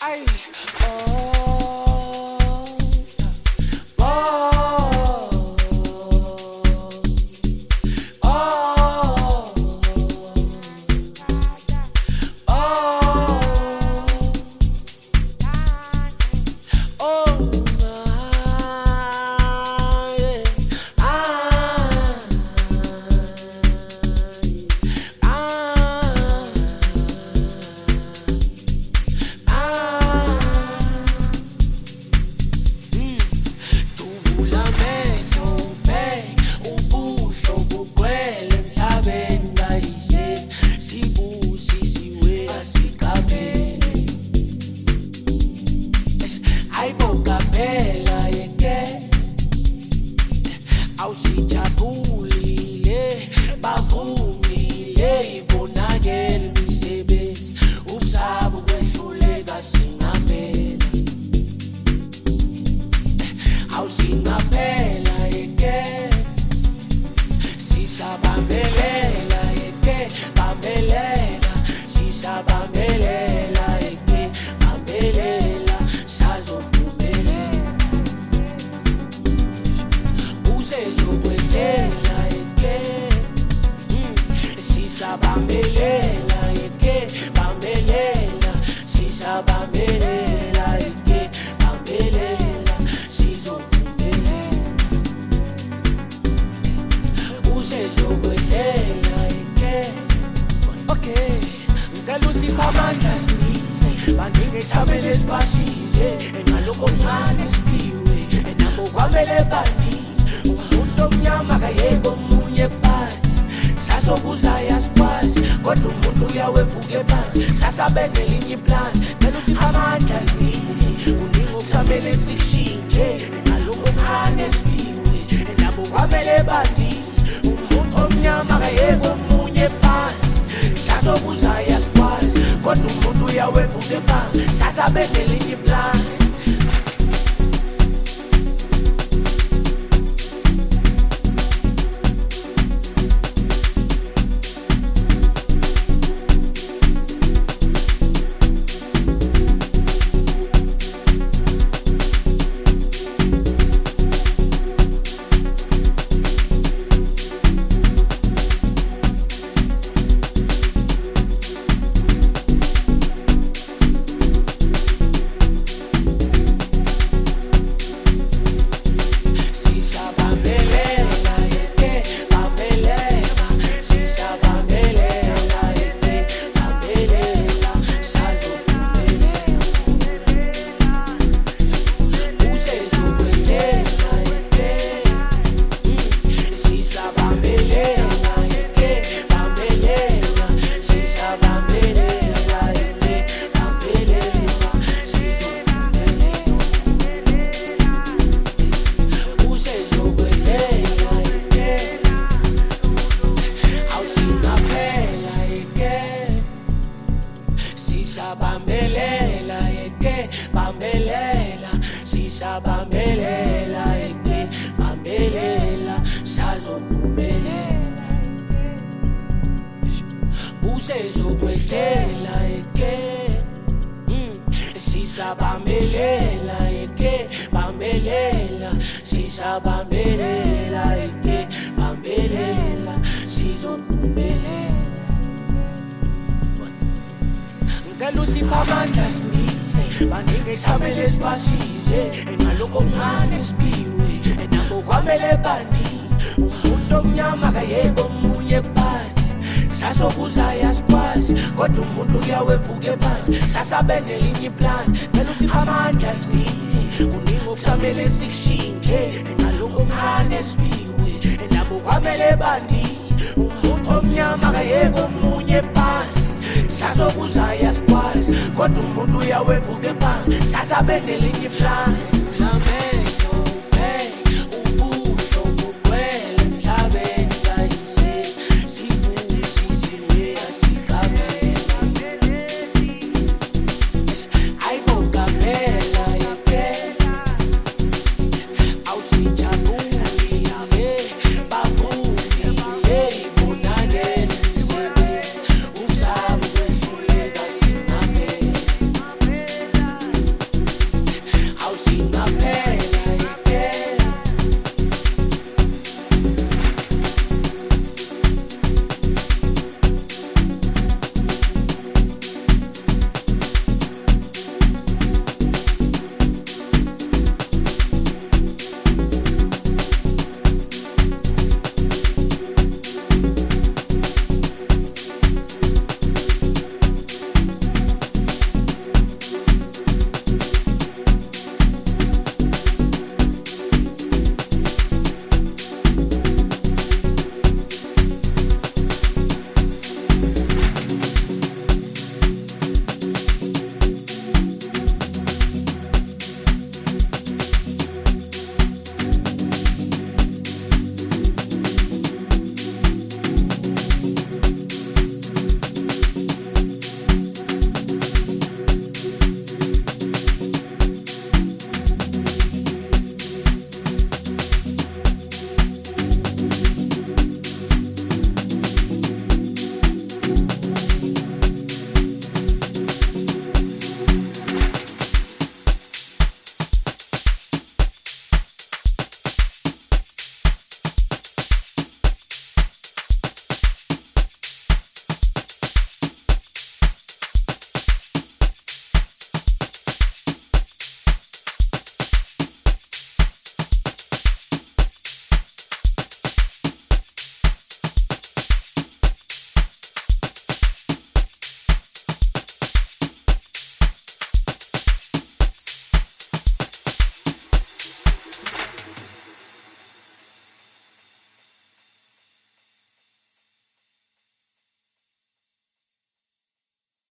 Ay, oh, oh, oh, oh, awusijabulile bavumile ibonakele imisebenzi usaba ukwehluleka singaphela awusingaphela yeke sisabambelela yeke bambelela sisabambelela yeke bambelela sazophumelela usezokwenzela yeke sisabambelela yeke bambelela sisabambelela yeke bambelela sizophumelela usezokwenzela yeke okay ngicela usipha amandla sinize baningi esithabele sibasize engalokho okuncane siphiwe enabo kwamele bandise umuntu omnyama kayeke omunye phansi sazokuza yasikwazi kodwa umuntu uyawevuke phansi sasabe nelinye iplani ngicela usipha amandla sinize kuningi okusamele sishintshe engalokho okuncane siphiwe enabo kwamele bandise umuntu omnyama kayeke omunye phansi sazokuza yasikwazi kodwa umuntu uyawevuke phansi sasabe nelinye iplani sisabambelela yeke bambelela sisabambelela yeke bambelela sazophumelela usezokwenzela yeke sisabambelela yeke bambelela sisabambelela yeke bambelela sizophumelela ngicela usipha amandla sinize baningi esithabele sibasize engalokho okuncane siphiwe enabo kwamele bandise umuntu omnyama kayeke omunye phansi sazokuza yasikwazi kodwa umuntu uyawevuke phansi sasabe nelinye iplani ngicela usipha amandla sinize kuningi okusamele sishintshe engalokho okuncane siphiwe enabo kwamele bandise umuntu omnyama kayeke omunye phansi sazokuza yasikwazi kodwa umuntu uyawevuke phansi sasabe nelinye iplani